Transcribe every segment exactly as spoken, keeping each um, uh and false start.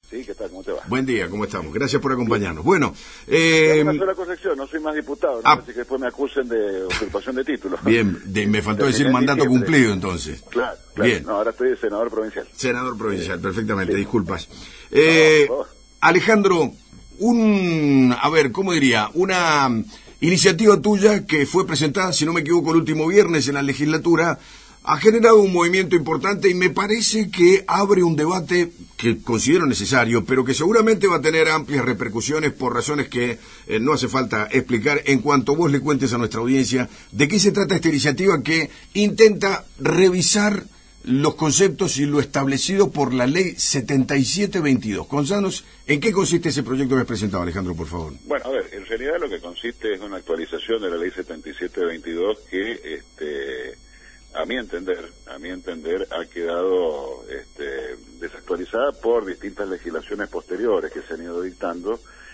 Sí, ¿qué tal? ¿Cómo te va? Buen día, ¿cómo estamos? Gracias por acompañarnos. Bueno, eh... una sola corrección, no soy más diputado, no ah, sé si que después me acusen de usurpación de títulos. Bien, de, me faltó decir mandato cumplido, entonces. Claro, claro. Bien. No, ahora estoy senador provincial. Senador provincial, eh, perfectamente, sí. disculpas. Eh, no, Alejandro, un, a ver, ¿cómo diría? Una iniciativa tuya que fue presentada, si no me equivoco, el último viernes en la legislatura, ha generado un movimiento importante y me parece que abre un debate que considero necesario, pero que seguramente va a tener amplias repercusiones por razones que eh, no hace falta explicar en cuanto vos le cuentes a nuestra audiencia de qué se trata esta iniciativa que intenta revisar los conceptos y lo establecido por la ley setenta y siete veintidós. Contanos, ¿en qué consiste ese proyecto que has presentado, Alejandro, por favor? Bueno, a ver, en realidad lo que consiste es una actualización de la ley setenta y siete veintidós que, este, a mi entender, a mi entender, ha quedado este, desactualizada por distintas legislaciones posteriores que se han ido dictando,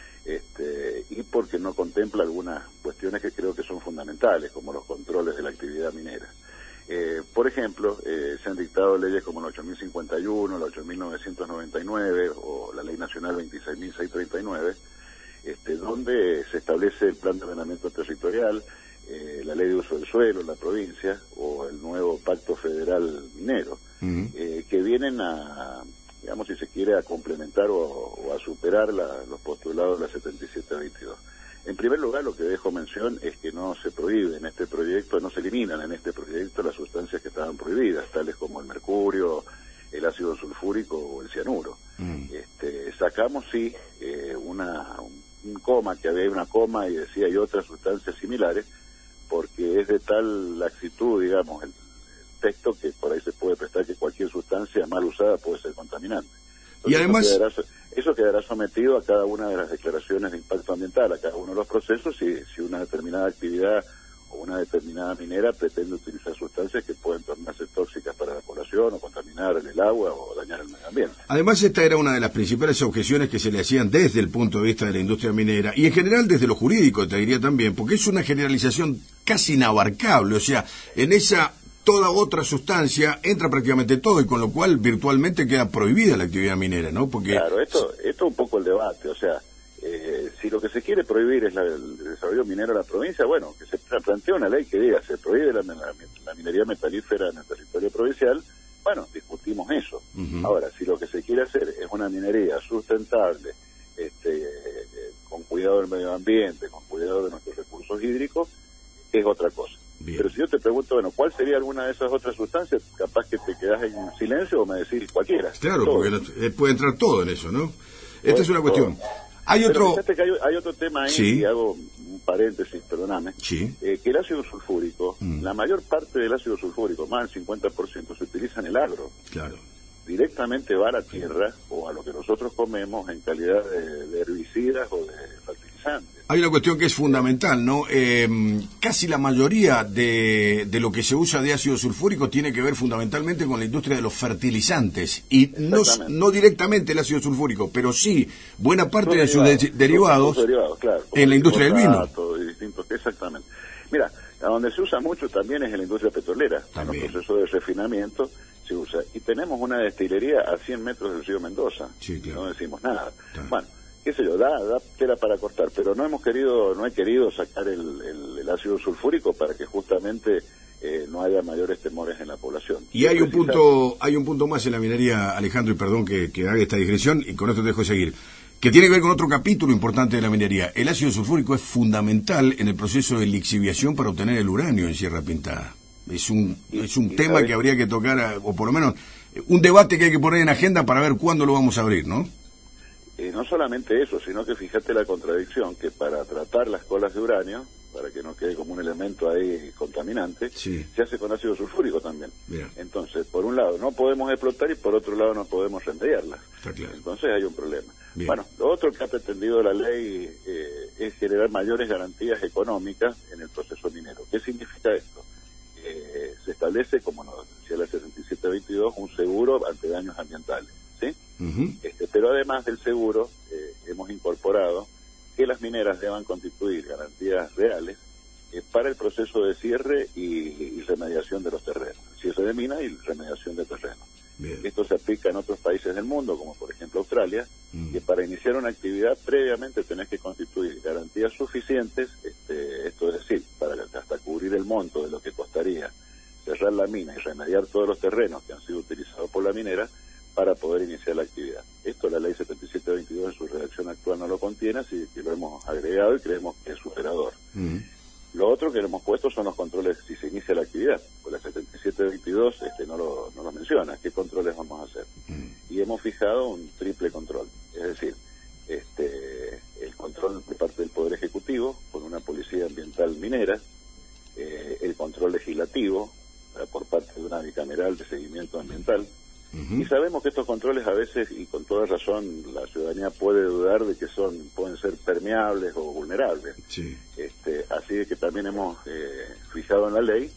este, y porque no contempla algunas cuestiones que creo que son fundamentales, como los controles de la actividad minera. Eh, por ejemplo, eh, se han dictado leyes como la ocho mil cincuenta y uno, la ocho mil novecientos noventa y nueve o la Ley Nacional veintiséis mil seiscientos treinta y nueve, este, donde se establece el plan de ordenamiento territorial, eh, la ley de uso del suelo en la provincia o el nuevo Pacto Federal Minero, uh-huh. eh, que vienen a, digamos, si se quiere, a complementar o, o a superar la, los postulados de la setenta y siete veintidós. En primer lugar, lo que dejo mención es que no se prohíbe en este proyecto, no se eliminan en este proyecto las sustancias que estaban prohibidas, tales como el mercurio, el ácido sulfúrico o el cianuro. Mm. Este, sacamos, sí, eh, una, un, un coma, que había una coma y decía hay otras sustancias similares, porque es de tal laxitud, digamos, el, el texto, que por ahí se puede prestar que cualquier sustancia mal usada puede ser contaminante. Entonces, y además... Eso quedará, eso quedará sometido a cada una de las declaraciones de impacto ambiental, a cada uno de los procesos, si, si una determinada actividad o una determinada minera pretende utilizar sustancias que pueden tornarse tóxicas para la población o contaminar el agua o dañar el medio ambiente. Además, esta era una de las principales objeciones que se le hacían desde el punto de vista de la industria minera y en general desde lo jurídico, te diría también, porque es una generalización casi inabarcable, o sea, en esa... toda otra sustancia entra prácticamente todo y con lo cual virtualmente queda prohibida la actividad minera, ¿no? Porque claro, esto esto es un poco el debate, o sea, eh, si lo que se quiere prohibir es la, el desarrollo minero en la provincia, bueno, que se plantea una ley que diga se prohíbe la, la, la minería metalífera en el territorio provincial, bueno, discutimos eso. Uh-huh. Ahora, si lo que se quiere hacer es una minería sustentable, este, eh, con cuidado del medio ambiente, con cuidado de nuestros recursos hídricos, es otra cosa. Bien. Pero si yo te pregunto, bueno, ¿cuál sería alguna de esas otras sustancias? Capaz que te quedás en silencio o me decís cualquiera. Claro, todo. Porque no, puede entrar todo en eso, ¿no? Esta todo, es una cuestión. Todo. Hay Pero otro... fíjate que hay, hay otro tema ahí, sí. Y hago un paréntesis, perdóname, sí. eh, que el ácido sulfúrico, mm. la mayor parte del ácido sulfúrico, más del cincuenta por ciento, se utiliza en el agro. Claro. Directamente va a la tierra o a lo que nosotros comemos en calidad de, de herbicidas o de fertilizantes. Hay una cuestión que es fundamental, ¿no? Eh, casi la mayoría de, de lo que se usa de ácido sulfúrico tiene que ver fundamentalmente con la industria de los fertilizantes y no, no directamente el ácido sulfúrico, pero sí buena parte sus de sus de, derivados, sus derivados claro, en la industria del vino. Distintos, exactamente. Mira, a donde se usa mucho también es en la industria petrolera, también. En los procesos de refinamiento se usa. Y tenemos una destilería a cien metros del río Mendoza, sí, claro. No decimos nada. Claro. Bueno, qué sé yo, da, da tela para cortar, pero no hemos querido, no he querido sacar el, el, el ácido sulfúrico para que justamente eh, no haya mayores temores en la población. Y hay un punto, hay un punto más en la minería, Alejandro, y perdón que, que haga esta digresión, y con esto te dejo seguir, que tiene que ver con otro capítulo importante de la minería. El ácido sulfúrico es fundamental en el proceso de lixiviación para obtener el uranio en Sierra Pintada. Es un, y, es un tema que habría que tocar, o por lo menos un debate que hay que poner en agenda para ver cuándo lo vamos a abrir, ¿no? Eh, no solamente eso, sino que fíjate la contradicción, que para tratar las colas de uranio, para que no quede como un elemento ahí contaminante, sí. se hace con ácido sulfúrico también. Bien. Entonces, por un lado no podemos explotar y por otro lado no podemos remediarlas. Está claro. Entonces hay un problema. Bien. Bueno, lo otro que ha pretendido la ley eh, es generar mayores garantías económicas en el proceso minero. ¿Qué significa esto? Eh, se establece, como nos decía la setenta y siete veintidós, un seguro ante daños ambientales, ¿sí? Uh-huh. Este, pero además del seguro, eh, hemos incorporado que las mineras deban constituir garantías reales eh, para el proceso de cierre y, y remediación de los terrenos, cierre de mina y remediación de terreno. Bien. Esto se aplica en otros países del mundo, como por ejemplo Australia, mm. que para iniciar una actividad previamente tenés que constituir garantías suficientes, este, esto es decir, para hasta cubrir el monto de lo que costaría cerrar la mina y remediar todos los terrenos que han sido utilizados por la minera para poder iniciar la actividad. Esto la ley setenta y siete veintidós en su redacción actual no lo contiene, así que lo hemos agregado y creemos que es superador. Mm. Lo otro que le hemos puesto son los controles si se inicia la actividad, pues la setenta y siete veintidós este, no, lo, no lo menciona, qué controles vamos a hacer. Mm. Y hemos fijado un triple control, es decir, este, el control de parte del Poder Ejecutivo con una policía ambiental minera, eh, el control legislativo eh, por parte de una bicameral de seguimiento ambiental. Uh-huh. Y sabemos que estos controles a veces, y con toda razón, la ciudadanía puede dudar de que son pueden ser permeables o vulnerables. Sí. Este, así de que también hemos eh, fijado en la ley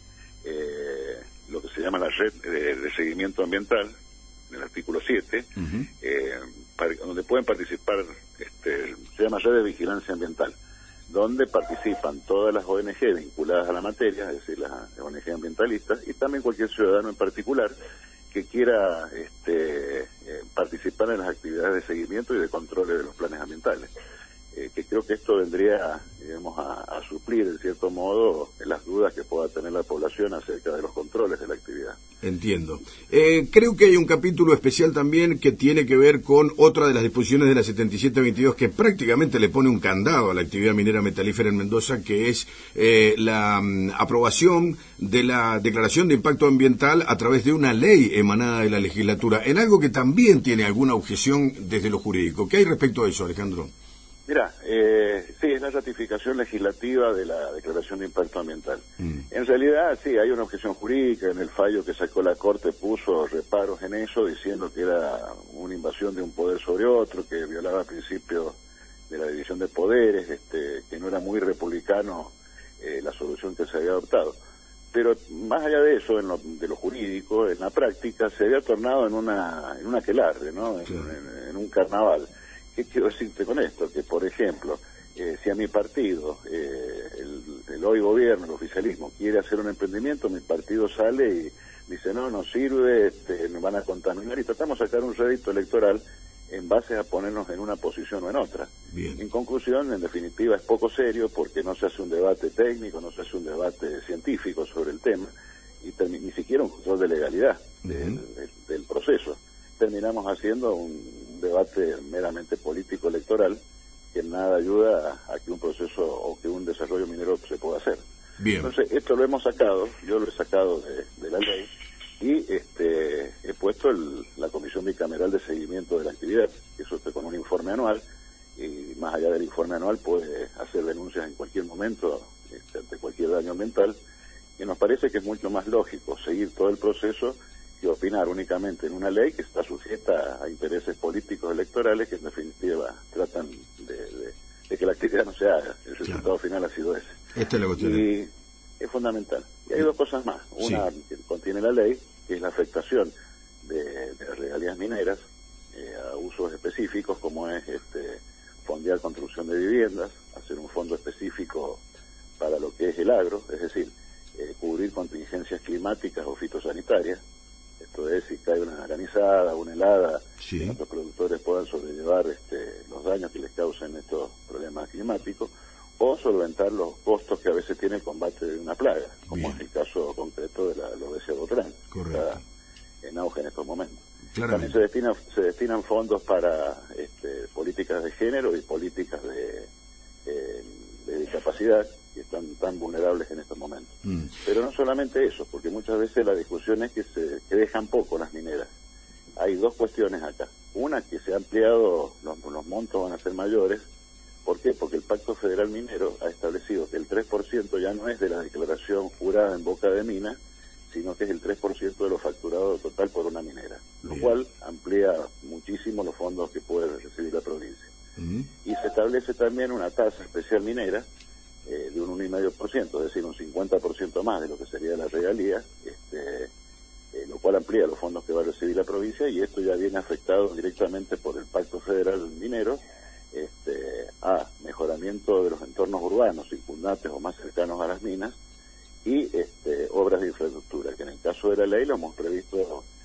eh, lo que se llama la red de, de seguimiento ambiental, en el artículo siete, Uh-huh. eh, para, donde pueden participar, este, se llama red de vigilancia ambiental, donde participan todas las O N G vinculadas a la materia, es decir, las O N G ambientalistas, y también cualquier ciudadano en particular que quiera este, eh, participar en las actividades de seguimiento y de controles de los planes ambientales. Eh, que creo que esto vendría, digamos, a, a suplir, en cierto modo, las dudas que pueda tener la población acerca de los controles de la actividad. Entiendo. Eh, creo que hay un capítulo especial también que tiene que ver con otra de las disposiciones de la setenta y siete veintidós que prácticamente le pone un candado a la actividad minera metalífera en Mendoza, que es eh, la um, aprobación de la declaración de impacto ambiental a través de una ley emanada de la legislatura, en algo que también tiene alguna objeción desde lo jurídico. ¿Qué hay respecto a eso, Alejandro? Mira, eh, sí, es la ratificación legislativa de la Declaración de Impacto Ambiental. Mm. En realidad, sí, hay una objeción jurídica. En el fallo que sacó la Corte puso reparos en eso, diciendo que era una invasión de un poder sobre otro, que violaba principios de la división de poderes, este, que no era muy republicano eh, la solución que se había adoptado. Pero más allá de eso, en lo, de lo jurídico, en la práctica, se había tornado en una, en un aquelarre, ¿no? En, sí. en, en un carnaval. ¿Qué quiero decirte con esto? Que, por ejemplo, eh, si a mi partido, eh, el, el hoy gobierno, el oficialismo, quiere hacer un emprendimiento, mi partido sale y dice, no, no sirve, este, nos van a contaminar, y tratamos de sacar un rédito electoral en base a ponernos en una posición o en otra. Bien. En conclusión, en definitiva, es poco serio porque no se hace un debate técnico, no se hace un debate científico sobre el tema, y ni siquiera un control de legalidad uh-huh. del, del, del proceso. Terminamos haciendo un debate meramente político electoral que en nada ayuda a, a que un proceso o que un desarrollo minero se pueda hacer. Bien. Entonces, esto lo hemos sacado, yo lo he sacado de, de la ley, y este he puesto el, la Comisión Bicameral de Seguimiento de la Actividad, que eso está con un informe anual, y más allá del informe anual puede hacer denuncias en cualquier momento este, ante cualquier daño ambiental, y nos parece que es mucho más lógico seguir todo el proceso que opinar únicamente en una ley que está sujeta a intereses políticos electorales que en definitiva tratan de, de, de que la actividad no se haga. El resultado claro. final ha sido ese. Esta es la cuestión. Y es fundamental. Y hay sí. dos cosas más. Una sí. que contiene la ley, que es la afectación de, de las regalías mineras eh, a usos específicos, como es este fondear construcción de viviendas, hacer un fondo específico para lo que es el agro, es decir, eh, cubrir contingencias climáticas o fitosanitarias. Esto es, si cae una granizada, una helada, sí. que nuestros productores puedan sobrellevar este, los daños que les causen estos problemas climáticos, o solventar los costos que a veces tiene el combate de una plaga, como Bien. es el caso concreto de la alopecia botrán, que está en auge en estos momentos. También se, destina, se destinan fondos para este, políticas de género y políticas de, eh, de discapacidad, que están tan vulnerables en estos momentos. Mm. Pero no solamente eso, porque muchas veces la discusión es que se que dejan poco las mineras. Hay dos cuestiones acá. Una, que se ha ampliado, los, los montos van a ser mayores. ¿Por qué? Porque el Pacto Federal Minero ha establecido que el tres por ciento ya no es de la declaración jurada en boca de mina, sino que es el tres por ciento de lo facturado total por una minera, lo Bien. cual amplía muchísimo los fondos que puede recibir la provincia. Mm. Y se establece también una tasa especial minera eh, de un uno coma cinco por ciento, es decir, un cincuenta por ciento más de lo que sería la regalía, este, eh, lo cual amplía los fondos que va a recibir la provincia, y esto ya viene afectado directamente por el Pacto Federal Minero este, a mejoramiento de los entornos urbanos circundantes o más cercanos a las minas, y este, obras de infraestructura, que en el caso de la ley lo hemos previsto todo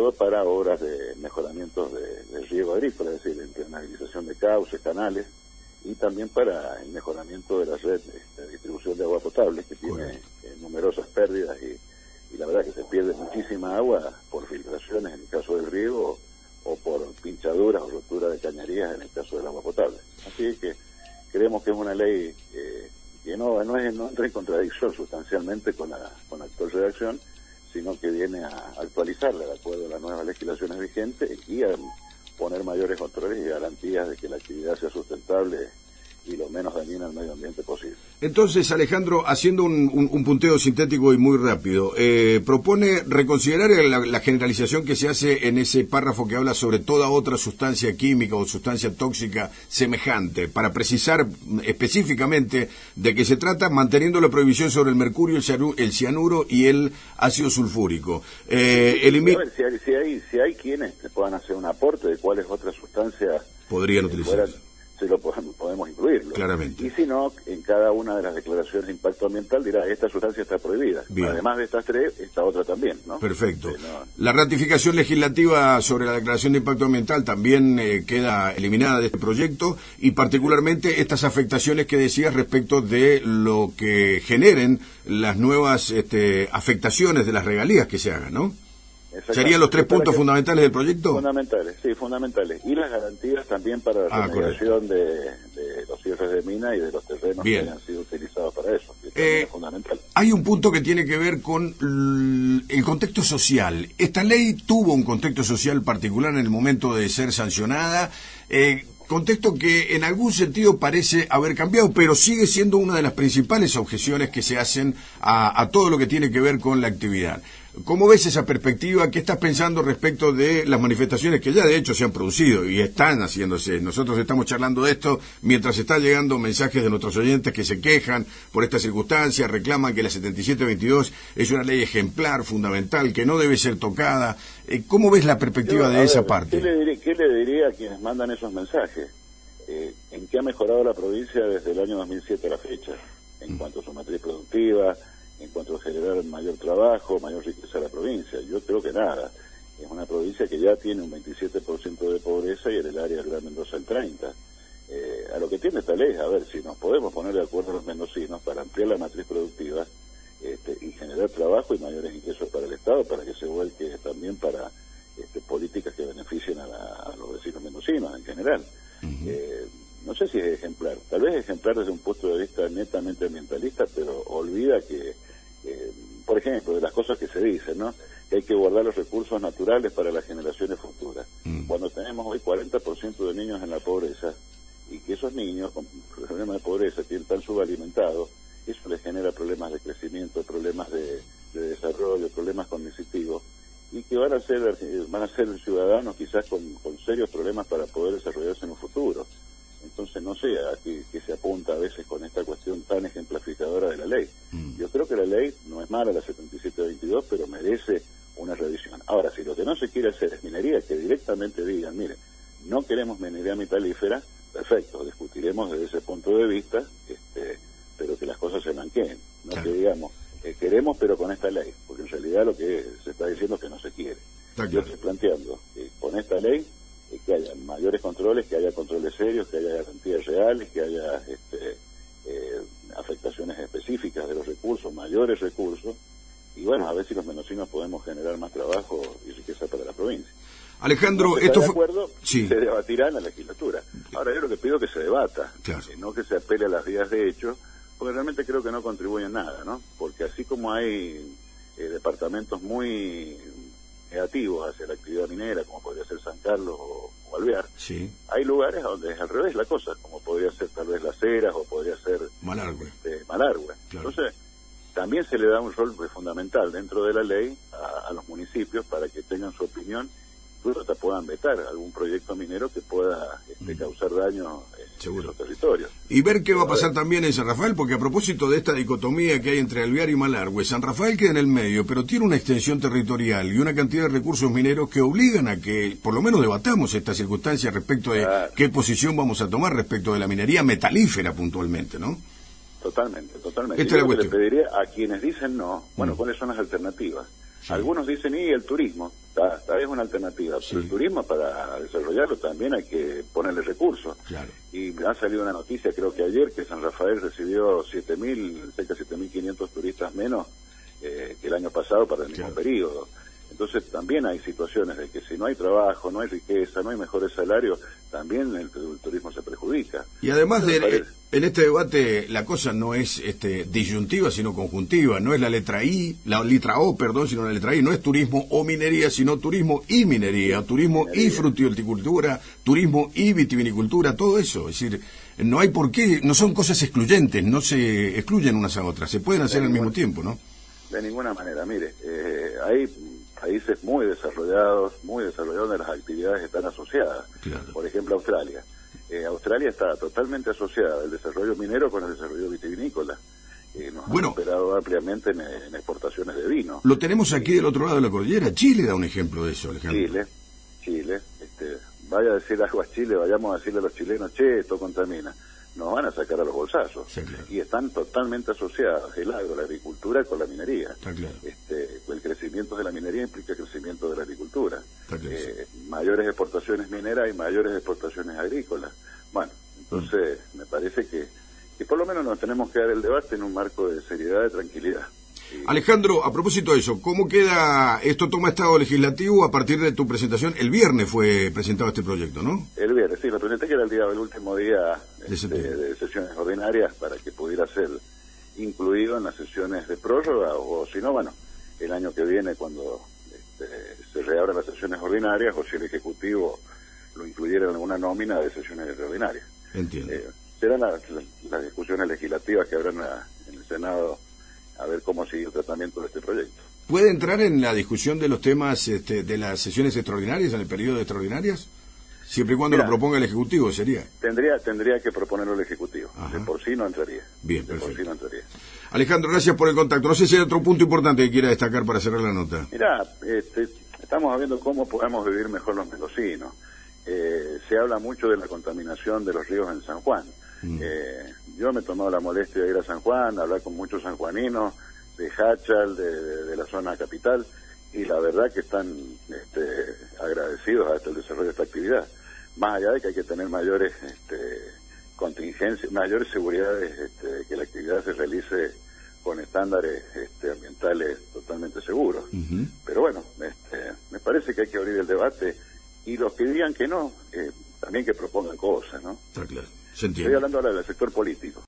todo para obras de mejoramientos de, del riego agrícola, es decir, impermeabilización de cauces, canales, y también para el mejoramiento de la red de distribución de agua potable, que tiene eh, numerosas pérdidas y, y la verdad que se pierde muchísima agua por filtraciones en el caso del riego o por pinchaduras o rotura de cañerías en el caso del agua potable. Así que creemos que es una ley eh, que no, no, es, no entra en contradicción sustancialmente con la, con la actual redacción, sino que viene a actualizarla de acuerdo a las nuevas legislaciones vigentes y a poner mayores controles y garantías de que la actividad sea sustentable y lo menos dañina al medio ambiente posible. Entonces, Alejandro, haciendo un, un, un punteo sintético y muy rápido, eh, propone reconsiderar la, la generalización que se hace en ese párrafo que habla sobre toda otra sustancia química o sustancia tóxica semejante, para precisar específicamente de qué se trata, manteniendo la prohibición sobre el mercurio, el, cianuro, el cianuro y el ácido sulfúrico. Eh, sí, elimi- a ver, si, hay, si, hay, si hay quienes puedan hacer un aporte de cuáles otras sustancias podrían utilizar. Se lo podemos, podemos incluirlo. Claramente. Y si no, en cada una de las declaraciones de impacto ambiental dirá, esta sustancia está prohibida. Bien. Además de estas tres, esta otra también, ¿no? Perfecto. Sí, no. La ratificación legislativa sobre la declaración de impacto ambiental también eh, queda eliminada de este proyecto, y particularmente estas afectaciones que decías respecto de lo que generen las nuevas este, afectaciones de las regalías que se hagan, ¿no? ¿Serían los tres puntos fundamentales del proyecto? Fundamentales, sí, fundamentales. Y las garantías también para la ah, remediación de, de los cierres de mina y de los terrenos Bien. que hayan sido utilizados para eso. Que eh, es fundamental. Hay un punto que tiene que ver con el contexto social. Esta ley tuvo un contexto social particular en el momento de ser sancionada. Eh, Contexto que en algún sentido parece haber cambiado, pero sigue siendo una de las principales objeciones que se hacen a, a todo lo que tiene que ver con la actividad. ¿Cómo ves esa perspectiva? ¿Qué estás pensando respecto de las manifestaciones que ya de hecho se han producido y están haciéndose? Nosotros estamos charlando de esto mientras están llegando mensajes de nuestros oyentes que se quejan por esta circunstancia, reclaman que la setenta y siete veintidós es una ley ejemplar, fundamental, que no debe ser tocada. ¿Cómo ves la perspectiva Yo, de esa ver, parte? ¿qué le, diré, ¿Qué le diría a quienes mandan esos mensajes? Eh, ¿En qué ha mejorado la provincia desde el año dos mil siete a la fecha? En mm. cuanto a su matriz productiva, en cuanto a generar mayor trabajo, mayor riqueza a la provincia. Yo creo que nada. Es una provincia que ya tiene un veintisiete por ciento de pobreza y en el área del Gran Mendoza el treinta por ciento. Eh, a lo que tiene esta ley, a ver, si nos podemos poner de acuerdo los mendocinos para ampliar la matriz productiva este, y generar trabajo y mayores ingresos para el Estado, para que se vuelque también para este, políticas que beneficien a, la, a los vecinos mendocinos en general. Uh-huh. eh, no sé si es ejemplar, tal vez es ejemplar desde un punto de vista netamente ambientalista, pero olvida que, eh, por ejemplo, de las cosas que se dicen, ¿no? Que hay que guardar los recursos naturales para las generaciones futuras. Uh-huh. Cuando tenemos hoy cuarenta por ciento de niños en la pobreza, y que esos niños con problemas de pobreza están subalimentados, eso les genera problemas de crecimiento, problemas de, de desarrollo, problemas cognitivos, y que van a ser van a ser ciudadanos quizás con, con serios problemas para poder desarrollarse en un futuro. Entonces no sé a qué, qué se apunta a veces con esta cuestión tan ejemplificadora de la ley. Mm. Yo creo que la ley no es mala, la setenta y siete veintidós, pero merece una revisión. Ahora, si lo que no se quiere hacer es minería, que directamente digan, mire, no queremos minería metalífera, perfecto, discutiremos desde ese punto de vista, este, pero que las cosas se blanqueen, no claro. que digamos, eh, queremos pero con esta ley, porque en realidad lo que se está diciendo es que no se quiere. Claro. Yo estoy planteando que con esta ley eh, que haya mayores controles, que haya controles serios, que haya garantías reales, que haya este, eh, afectaciones específicas de los recursos, mayores recursos, y bueno, a ver si los mendocinos podemos generar más trabajo y riqueza para la provincia. Alejandro, no esto de fue... acuerdo, sí. se debatirá en la legislatura. Ahora yo lo que pido es que se debata, claro. eh, no que se apele a las vías de hecho, porque realmente creo que no contribuyen nada, ¿no? Porque así como hay eh, departamentos muy negativos hacia la actividad minera, como podría ser San Carlos o, o Alvear, sí. hay lugares donde es al revés la cosa, como podría ser tal vez Las Heras o podría ser Malargüe. Este, Malargüe. Claro. Entonces, también se le da un rol fundamental dentro de la ley a, a los municipios para que tengan su opinión, incluso hasta puedan vetar algún proyecto minero que pueda este, mm. causar daño en, en los territorios. Y ver qué va a pasar también en San Rafael, porque a propósito de esta dicotomía que hay entre Alvear y Malargüe, San Rafael queda en el medio, pero tiene una extensión territorial y una cantidad de recursos mineros que obligan a que por lo menos debatamos esta circunstancia respecto de claro. qué posición vamos a tomar respecto de la minería metalífera puntualmente, ¿no? Totalmente, totalmente. Esta Yo le pediría a quienes dicen no, bueno, mm. ¿cuáles son las alternativas? Sí. Algunos dicen, y el turismo. está, está, es una alternativa. Sí. Pero el turismo, para desarrollarlo, también hay que ponerle recursos. Claro. Y ha salido una noticia, creo que ayer, que San Rafael recibió siete mil, cerca de siete mil quinientos turistas menos eh, que el año pasado para el mismo claro. periodo. Entonces también hay situaciones de que si no hay trabajo, no hay riqueza, no hay mejores salarios, también el, el turismo se perjudica. Y además de, parece... en este debate la cosa no es este, disyuntiva sino conjuntiva, no es la letra I, la letra O, perdón, sino la letra I, no es turismo o minería, sino turismo y minería, turismo minería. Y fruticultura, turismo y vitivinicultura, todo eso, es decir, no hay por qué, no son cosas excluyentes, no se excluyen unas a otras, se pueden hacer al mismo tiempo, ¿no? De ninguna manera, mire, eh, hay países muy desarrollados, muy desarrollados donde las actividades están asociadas. Claro. Por ejemplo, Australia. Eh, Australia está totalmente asociada el desarrollo minero con el desarrollo vitivinícola. Eh, nos bueno, han superado ampliamente en, en exportaciones de vino. Lo tenemos aquí del otro lado de la cordillera. Chile da un ejemplo de eso, Alejandro. Chile, Chile. Este, vaya a decir algo a Chile, vayamos a decirle a los chilenos, che, esto contamina. Nos van a sacar a los bolsazos. Sí, claro. Y están totalmente asociadas el agro, la agricultura con la minería. Está claro. Este, el crecimiento de la minería implica crecimiento de la agricultura. Está claro, eh, sí. Mayores exportaciones mineras y mayores exportaciones agrícolas. Bueno, entonces mm. me parece que, que por lo menos nos tenemos que dar el debate en un marco de seriedad, de tranquilidad. Y... Alejandro, a propósito de eso, ¿cómo queda, esto toma estado legislativo a partir de tu presentación? El viernes fue presentado este proyecto, ¿no? El viernes, sí, lo presenté que era el día, el último día este, de, de sesiones ordinarias para que pudiera ser incluido en las sesiones de prórroga, o, o si no, bueno, el año que viene cuando este, se reabran las sesiones ordinarias, o si el Ejecutivo lo incluyera en alguna nómina de sesiones extraordinarias. Entiendo. Eh, serán las, las, las discusiones legislativas que habrán a, en el Senado a ver cómo sigue el tratamiento de este proyecto. ¿Puede entrar en la discusión de los temas este, de las sesiones extraordinarias, en el periodo de extraordinarias? Siempre y cuando Mira, lo proponga el Ejecutivo, ¿sería? Tendría tendría que proponerlo el Ejecutivo. Ajá. De por sí no entraría. Bien, de perfecto. por sí no entraría. Alejandro, gracias por el contacto. No sé si hay otro punto importante que quiera destacar para cerrar la nota. Mira, este, estamos viendo cómo podemos vivir mejor los mendocinos. Eh, se habla mucho de la contaminación de los ríos en San Juan. Mm. Eh, yo me he tomado la molestia de ir a San Juan, hablar con muchos sanjuaninos, de Hachal, de, de, de la zona capital, y la verdad que están este, agradecidos hasta el desarrollo de esta actividad. Más allá de que hay que tener mayores este, contingencias, mayores seguridades, este, que la actividad se realice con estándares este, ambientales totalmente seguros. Uh-huh. Pero bueno, este, me parece que hay que abrir el debate, y los que digan que no, eh, también que propongan cosas, ¿no? Está claro. Se entiende. Estoy hablando ahora del sector político.